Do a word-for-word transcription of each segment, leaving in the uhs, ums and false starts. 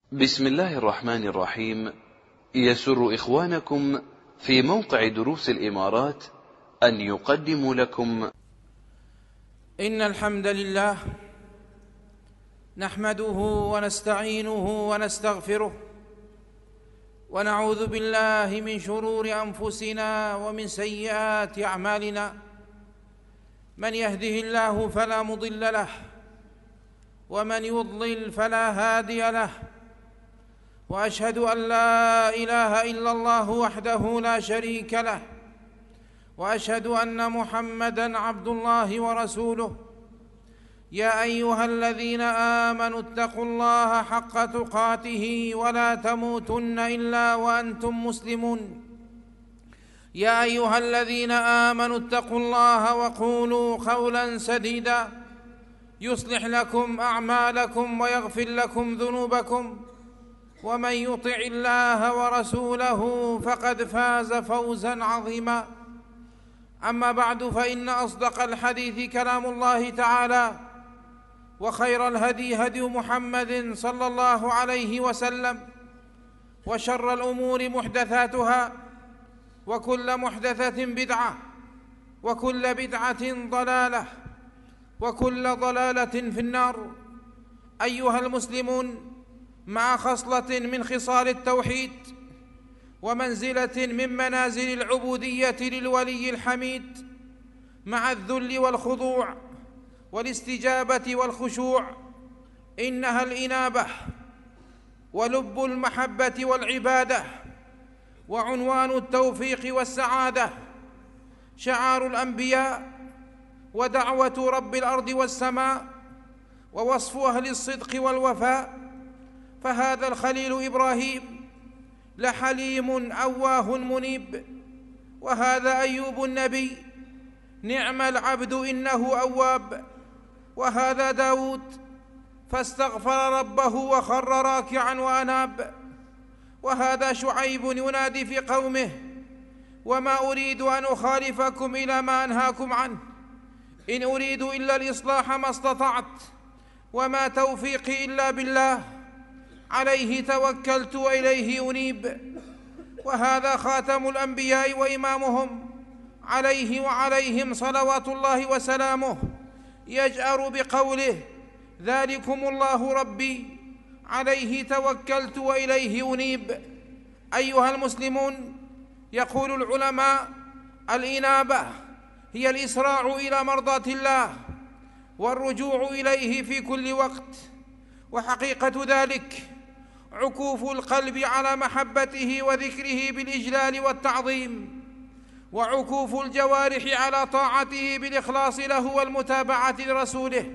بسم الله الرحمن الرحيم. يسر إخوانكم في موقع دروس الإمارات أن يقدموا لكم إن الحمد لله نحمده ونستعينه ونستغفره ونعوذ بالله من شرور أنفسنا ومن سيئات أعمالنا. من يهده الله فلا مضل له ومن يضلل فلا هادي له، وأشهد أن لا إله إلا الله وحده لا شريك له، وأشهد أن محمدًا عبد الله ورسوله. يا أيها الذين آمنوا اتقوا الله حق تقاته ولا تموتن إلا وأنتم مسلمون. يا أيها الذين آمنوا اتقوا الله وقولوا قولا سديدا يصلح لكم أعمالكم ويغفر لكم ذنوبكم، ومن يطع الله ورسوله فقد فاز فوزا عظيما. أما بعد، فإن أصدق الحديث كلام الله تعالى، وخير الهدي هدي محمد صلى الله عليه وسلم، وشر الأمور محدثاتها، وكل محدثة بدعة، وكل بدعة ضلالة، وكل ضلالة في النار. أيها المسلمون، مع خصلة من خصال التوحيد ومنزلة من منازل العبودية للولي الحميد، مع الذل والخضوع والاستجابة والخشوع، إنها الإنابة ولب المحبة والعبادة، وعنوان التوفيق والسعادة، شعار الأنبياء، ودعوة رب الأرض والسماء، ووصف أهل الصدق والوفاء. فهذا الخليل إبراهيم لحليم أواه منيب، وهذا أيوب النبي نعم العبد إنه أواب، وهذا داود فاستغفر ربه وخر راكعا وأناب، وهذا شعيب ينادي في قومه: وما أريد أن أخالفكم إلى ما أنهاكم عنه، إن أريد إلا الإصلاح ما استطعت، وما توفيقي إلا بالله، عليه توكلت وإليه أنيب. وهذا خاتم الأنبياء وإمامهم، عليه وعليهم صلوات الله وسلامه، يجأر بقوله: ذلكم الله ربي عليه توكلت وإليه أنيب. أيها المسلمون، يقول العلماء: الإنابة هي الإسراع إلى مرضاة الله والرجوع إليه في كل وقت، وحقيقة ذلك عكوف القلب على محبته وذكره بالإجلال والتعظيم، وعكوف الجوارح على طاعته بالإخلاص له والمتابعة لرسوله.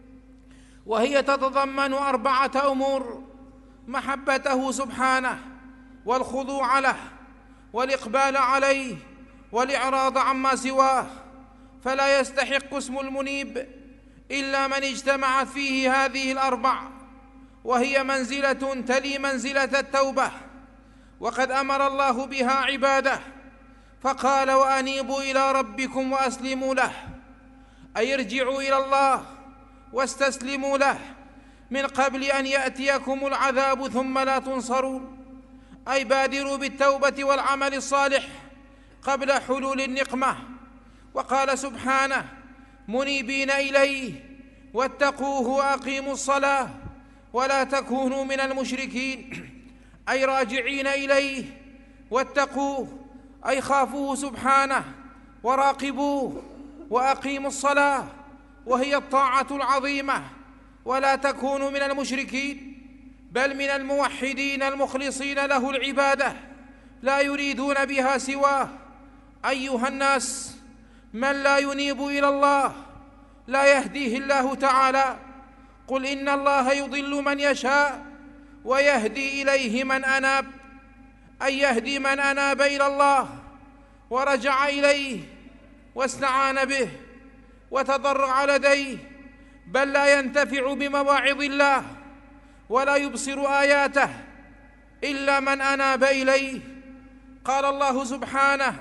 وهي تتضمن أربعة أمور: محبته سبحانه، والخضوع له، والإقبال عليه، والإعراض عما سواه. فلا يستحق اسم المنيب إلا من اجتمعت فيه هذه الأربع، وهي منزلة تلي منزلة التوبة. وقد أمر الله بها عباده فقال: وأنيبوا إلى ربكم وأسلموا له، أي ارجعوا إلى الله واستسلموا له من قبل أن يأتيكم العذاب ثم لا تنصرون، أي بادروا بالتوبة والعمل الصالح قبل حلول النقمة. وقال سبحانه: منيبين إليه واتقوه وأقيموا الصلاة ولا تكونوا من المشركين، أي راجعين إليه واتقوه، أي خافوه سبحانه وراقبوه، وأقيموا الصلاة وهي الطاعة العظيمة. ولا تكونوا من المشركين، بل من الموحدين المخلصين له العبادة، لا يريدون بها سواه. أيها الناس، من لا ينيب إلى الله لا يهديه الله تعالى. قل إن الله يضل من يشاء ويهدي إليه من أناب، أي يهدي من أناب إلى الله ورجع إليه واستعان به وتضرع لديه، بل لا ينتفع بمواعظ الله ولا يبصر آياته إلا من أناب إليه. قال الله سبحانه: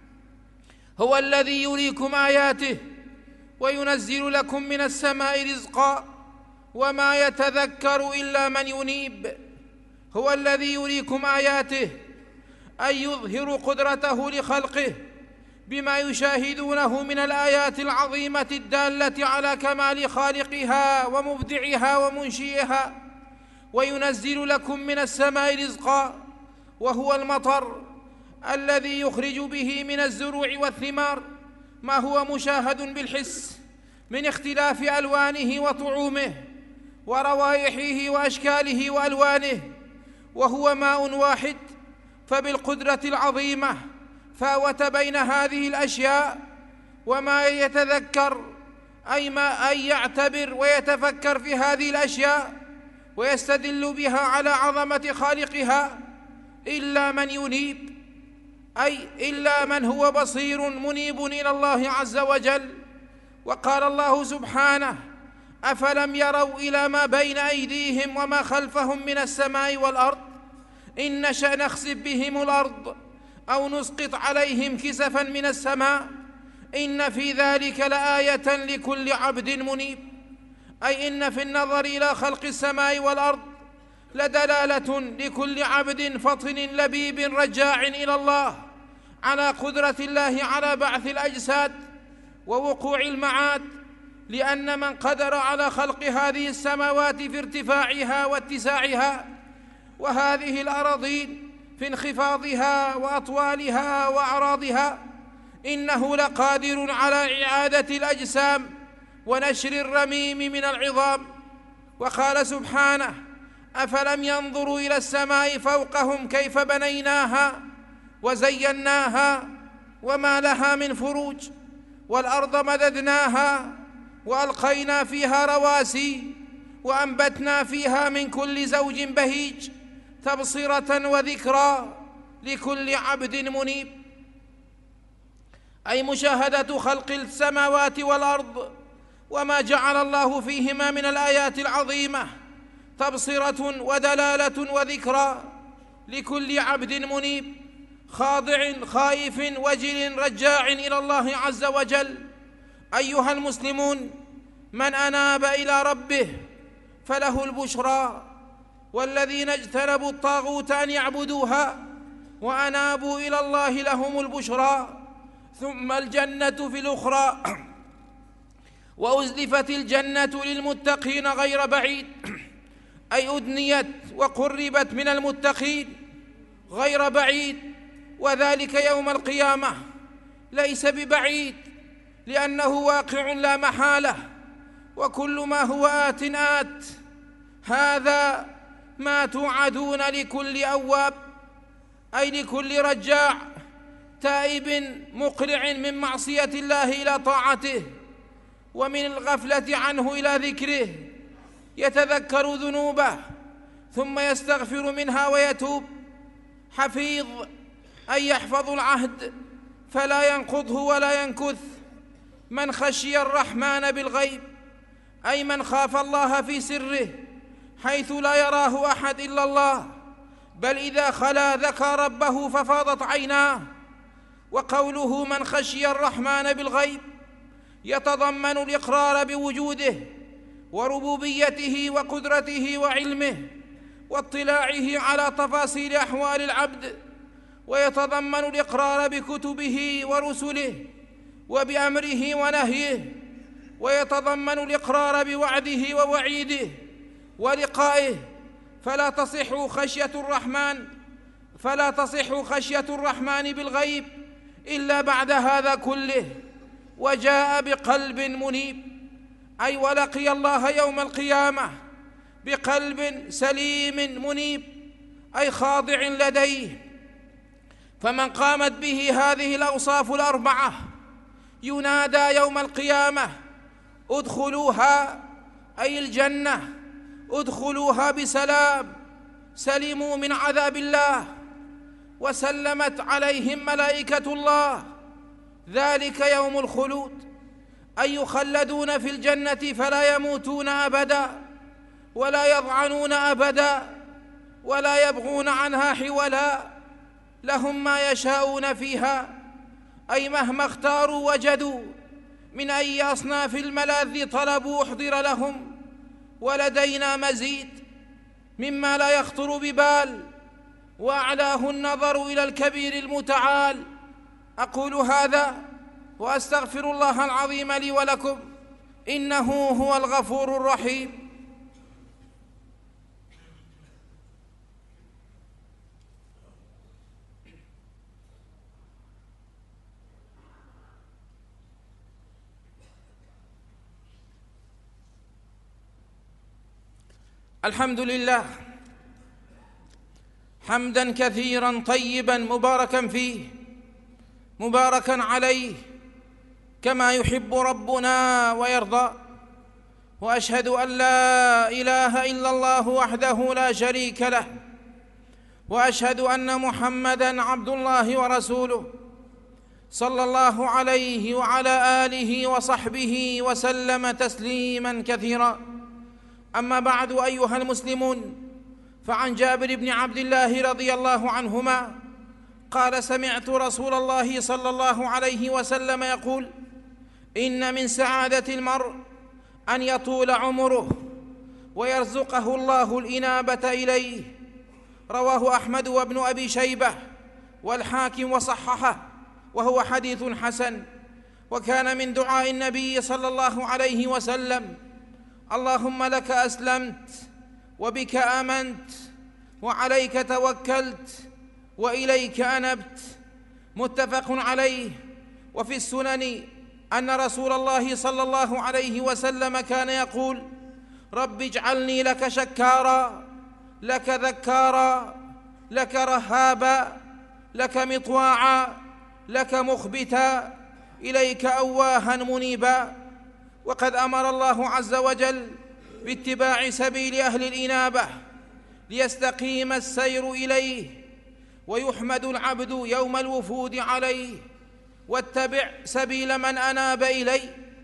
هو الذي يريكم آياته وينزل لكم من السماء رزقا وما يتذكر إلا من ينيب. هو الذي يريكم آياته، أي يظهر قدرته لخلقه بما يشاهدونه من الآيات العظيمة الدالة على كمال خالقها ومبدعها ومنشئها، وينزل لكم من السماء رزقا وهو المطر الذي يخرج به من الزروع والثمار ما هو مشاهد بالحس من اختلاف ألوانه وطعومه وروائحه وأشكاله وألوانه، وهو ماء واحد، فبالقدرة العظيمة فاوت بين هذه الأشياء. وما يتذكر أي ما أي يعتبر ويتفكر في هذه الأشياء ويستدل بها على عظمة خالقها إلا من ينيب، أي إلا من هو بصير منيب إلى الله عز وجل. وقال الله سبحانه: أفلم يروا إلى ما بين أيديهم وما خلفهم من السماء والأرض إن نشأ نخسف بهم الأرض أو نسقط عليهم كسفا من السماء إن في ذلك لآية لكل عبد منيب. أي إن في النظر إلى خلق السماء والأرض لدلالة لكل عبد فطن لبيب رجاع إلى الله على قدرة الله على بعث الأجساد ووقوع المعاد، لأن من قدر على خلق هذه السماوات في ارتفاعها واتساعها وهذه الأراضين في انخفاضها وأطوالها وأعراضها إنه لقادر على إعادة الأجسام ونشر الرميم من العظام. وقال سبحانه: أفلم ينظروا إلى السماء فوقهم كيف بنيناها وزيناها وما لها من فروج، والأرض مددناها وألقينا فيها رواسي وأنبتنا فيها من كل زوج بهيج تبصرة وذكرى لكل عبد منيب. أي مشاهدة خلق السماوات والأرض وما جعل الله فيهما من الآيات العظيمة تبصرة ودلالة وذكرى لكل عبد منيب خاضع خائف وجل رجاع إلى الله عز وجل. أيها المسلمون، من أناب إلى ربه فله البشرى، والذين اجتنبوا الطاغوت أن يعبدوها وأنابوا إلى الله لهم البشرى. ثم الجنة في الأخرى، وأزلفت الجنة للمتقين غير بعيد، أي أدنيت وقربت من المتقين غير بعيد، وذلك يوم القيامة ليس ببعيد لأنه واقع لا محالة، وكل ما هو آت آت. هذا ما توعدون لكل أواب، أي لكل رجاع تائب مقلع من معصية الله إلى طاعته ومن الغفلة عنه إلى ذكره، يتذكر ذنوبه ثم يستغفر منها ويتوب. حفيظ، أي يحفظ العهد فلا ينقضه ولا ينكث. من خشي الرحمن بالغيب، أي من خاف الله في سره حيث لا يراه أحد إلا الله، بل إذا خلا ذكر ربه ففاضت عيناه. وقوله من خشي الرحمن بالغيب يتضمن الإقرار بوجوده وربوبيته وقدرته وعلمه واطلاعه على تفاصيل أحوال العبد، ويتضمن الإقرار بكتبه ورسله وبأمره ونهيه، ويتضمن الإقرار بوعده ووعيده ولقائه. فلا تصح خشية الرحمن فلا تصح خشية الرحمن بالغيب إلا بعد هذا كله، وجاء بقلب منيب، أي ولقي الله يوم القيامة بقلب سليم منيب، أي خاضع لديه. فمن قامت به هذه الأوصاف الأربعة ينادى يوم القيامة: ادخلوها، أي الجنة، ادخلوها بسلام، سلموا من عذاب الله، وسلمت عليهم ملائكة الله. ذلك يوم الخلود، أي يخلدون في الجنة فلا يموتون أبدا ولا يضعنون أبدا ولا يبغون عنها حولا، لهم ما يشاءون فيها، أي مهما اختاروا وجدوا، من أي أصناف الملاذ طلبوا أحضر لهم، ولدينا مزيد. مما لا يخطر ببال، وأعلاه النظر إلى الكبير المتعال. أقول هذا وأستغفر الله العظيم لي ولكم، إنه هو الغفور الرحيم. الحمد لله حمدا كثيرا طيبا مباركا فيه، مباركا عليه كما يحب ربنا ويرضى. وأشهد أن لا إله إلا الله وحده لا شريك له، وأشهد أن محمدًا عبد الله ورسوله صلى الله عليه وعلى آله وصحبه وسلم تسليماً كثيرا. أما بعد، أيها المسلمون، فعن جابر بن عبد الله رضي الله عنهما قال: سمعت رسول الله صلى الله عليه وسلم يقول: إن من سعادة المرء أن يطول عمره ويرزقه الله الإنابة إليه. رواه أحمد وابن أبي شيبة والحاكم وصححه، وهو حديث حسن. وكان من دعاء النبي صلى الله عليه وسلم: اللهم لك أسلمت وبك آمنت وعليك توكلت وإليك أنبت. متفق عليه. وفي السنن أن رسول الله صلى الله عليه وسلم كان يقول: رب اجعلني لك شكارا، لك ذكارا، لك رهابا، لك مطواعا، لك مخبتا، إليك أواها منيبا. وقد أمر الله عز وجل باتباع سبيل أهل الإنابة ليستقيم السير إليه، ويحمد العبد يوم الوفود عليه. واتبع سبيل من أناب إلي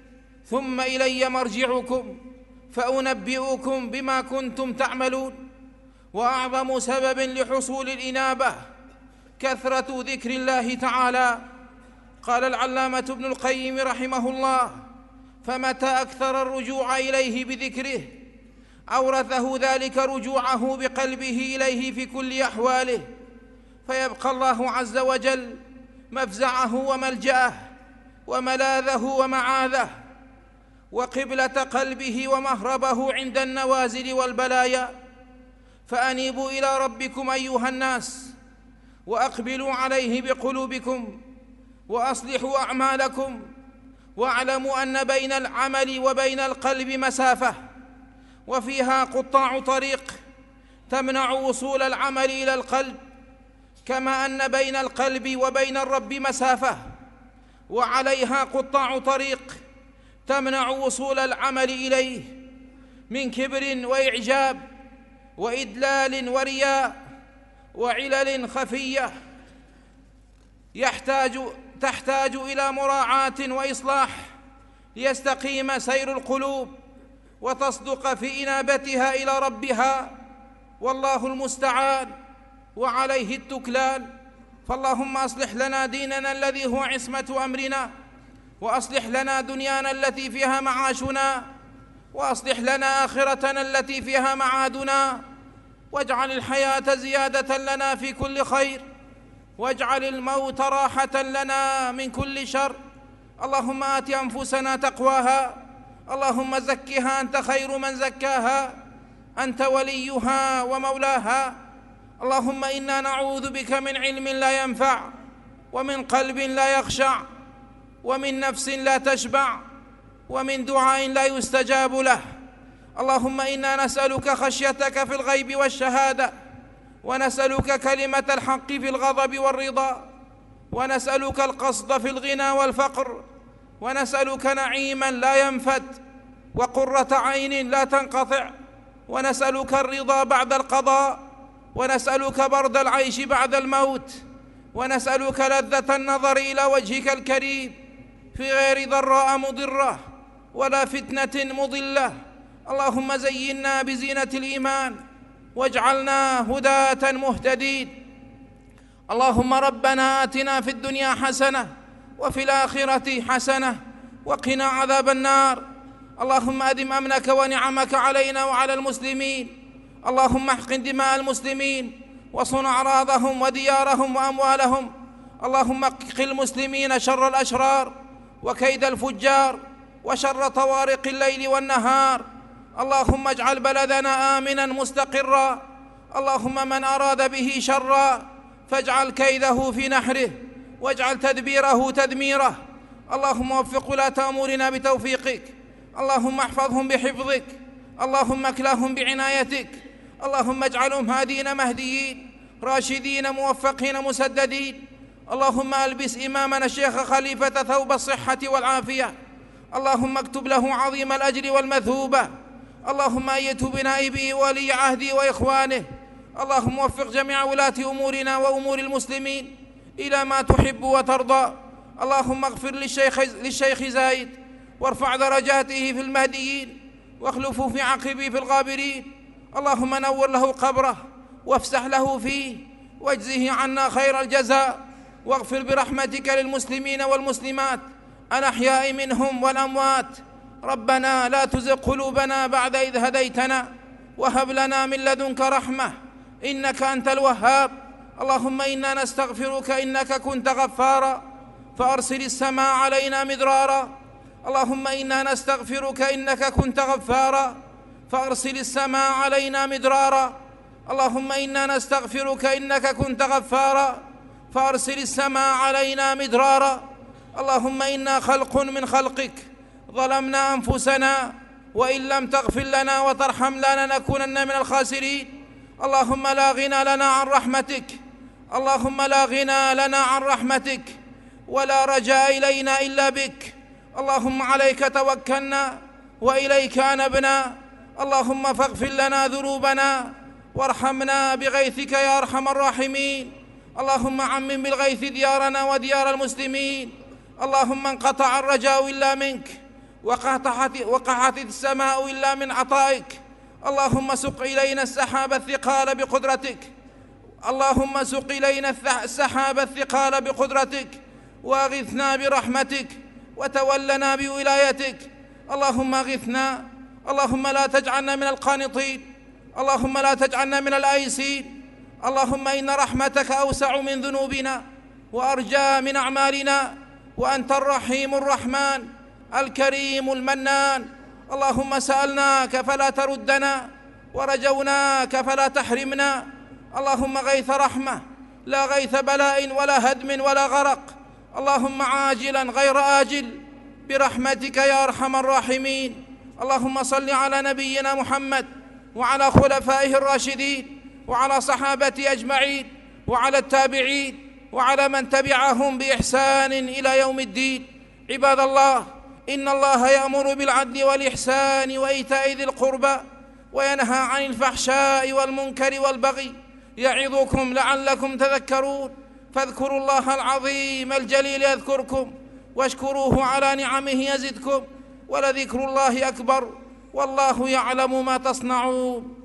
ثم إلي مرجعكم فأنبئكم بما كنتم تعملون. وأعظم سبب لحصول الإنابة كثرة ذكر الله تعالى. قال العلامة ابن القيم رحمه الله: فمتى أكثر الرجوع إليه بذكره أورثه ذلك رجوعه بقلبه إليه في كل أحواله، فيبقى الله عز وجل مفزعه وملجأه وملاذه ومعاذه وقبلة قلبه ومهربه عند النوازل والبلايا. فأنيبوا إلى ربكم أيها الناس، وأقبلوا عليه بقلوبكم، وأصلحوا أعمالكم، واعلموا أن بين العمل وبين القلب مسافة، وفيها قطاع طريق تمنع وصول العمل إلى القلب، كما أن بين القلب وبين الرب مسافة، وعليها قطاع طريق تمنع وصول العمل إليه من كبر وإعجاب وإدلال ورياء وعلل خفية يحتاج تحتاج إلى مراعاة وإصلاح ليستقيم سير القلوب وتصدق في إنابتها إلى ربها، والله المستعان وعليه التكلان. فاللهم أصلح لنا ديننا الذي هو عصمة أمرنا، وأصلح لنا دنيانا التي فيها معاشنا، وأصلح لنا آخرتنا التي فيها معادنا، واجعل الحياة زيادة لنا في كل خير، واجعل الموت راحة لنا من كل شر. اللهم آت أنفسنا تقواها، اللهم زكها أنت خير من زكاها، أنت وليها ومولاها. اللهم إنا نعوذ بك من علم لا ينفع، ومن قلب لا يخشع، ومن نفس لا تشبع، ومن دعاء لا يستجاب له. اللهم إنا نسألك خشيتك في الغيب والشهادة، ونسألك كلمة الحق في الغضب والرضا، ونسألك القصد في الغنى والفقر، ونسألك نعيما لا ينفد وقرة عين لا تنقطع، ونسألك الرضا بعد القضاء، ونسألك برد العيش بعد الموت، ونسألك لذة النظر إلى وجهك الكريم في غير ضراء مضرة ولا فتنة مضلة. اللهم زينا بزينة الإيمان واجعلنا هداة مهتدين. اللهم ربنا آتنا في الدنيا حسنة وفي الآخرة حسنة وقنا عذاب النار. اللهم أدم أمنك ونعمك علينا وعلى المسلمين. اللهم احقن دماء المسلمين وصن أعراضهم وديارهم وأموالهم. اللهم اقق المسلمين شر الأشرار وكيد الفجار وشر طوارق الليل والنهار. اللهم اجعل بلدنا آمنا مستقرا. اللهم من أراد به شرا فاجعل كيده في نحره واجعل تدبيره تدميره. اللهم وفق ولاة أمورنا بتوفيقك. اللهم احفظهم بحفظك. اللهم اكلهم بعنايتك. اللهم اجعلهم هادين مهديين راشدين موفقين مسددين. اللهم ألبس إمامنا الشيخ خليفة ثوب الصحة والعافية. اللهم اكتب له عظيم الأجر والمثوبة. اللهم أيده بنائبه ولي عهده وإخوانه. اللهم وفق جميع ولاة أمورنا وأمور المسلمين إلى ما تحب وترضى. اللهم اغفر للشيخ, للشيخ زايد وارفع درجاته في المهديين واخلفه في عقبه في الغابرين. اللهم نور له قبره وافسح له فيه واجزه عنا خير الجزاء. واغفر برحمتك للمسلمين والمسلمات الأحياء منهم والأموات. ربنا لا تزغ قلوبنا بعد إذ هديتنا وهب لنا من لدنك رحمة إنك أنت الوهاب. اللهم إنا نستغفرك إنك كنت غفارا فأرسل السماء علينا مدرارا. اللهم إنا نستغفرك إنك كنت غفارا فأرسل السماء علينا مدرارا. اللهم إنا نستغفرك إنك كنت غفارا فأرسل السماء علينا مدرارا. اللهم إنا خلق من خلقك ظلمنا أنفسنا وإن لم تغفر لنا وترحمنا لنكونن من الخاسرين. اللهم لا غنى لنا عن رحمتك. اللهم لا غنى لنا عن رحمتك ولا رجاء إلينا إلا بك. اللهم عليك توكلنا وإليك أنبنا. اللهم فاغفر لنا ذنوبنا وارحمنا بغيثك يا أرحم الراحمين. اللهم عمم بالغيث ديارنا وديار المسلمين. اللهم انقطع الرجاء إلا منك وقحت, وقحت السماء إلا من عطائك. اللهم سق إلينا السحاب الثقال بقدرتك. اللهم سق إلينا السحاب الثقال بقدرتك وأغثنا برحمتك وتولنا بولايتك. اللهم أغثنا. اللهم لا تجعلنا من القانطين. اللهم لا تجعلنا من الآيسين. اللهم إن رحمتك أوسع من ذنوبنا وأرجى من أعمالنا وأنت الرحيم الرحمن الكريم المنان. اللهم سألناك فلا تردنا ورجوناك فلا تحرمنا. اللهم غيث رحمة لا غيث بلاء ولا هدم ولا غرق. اللهم عاجلا غير آجل برحمتك يا أرحم الراحمين. اللهم صل على نبينا محمد وعلى خلفائه الراشدين وعلى صحابته أجمعين وعلى التابعين وعلى من تبعهم بإحسان إلى يوم الدين. عباد الله، إن الله يأمر بالعدل والإحسان وإيتاء ذي القربى وينهى عن الفحشاء والمنكر والبغي يعظكم لعلكم تذكرون. فاذكروا الله العظيم الجليل يذكركم واشكروه على نعمه يزدكم ولذكر الله أكبر والله يعلم ما تصنعون.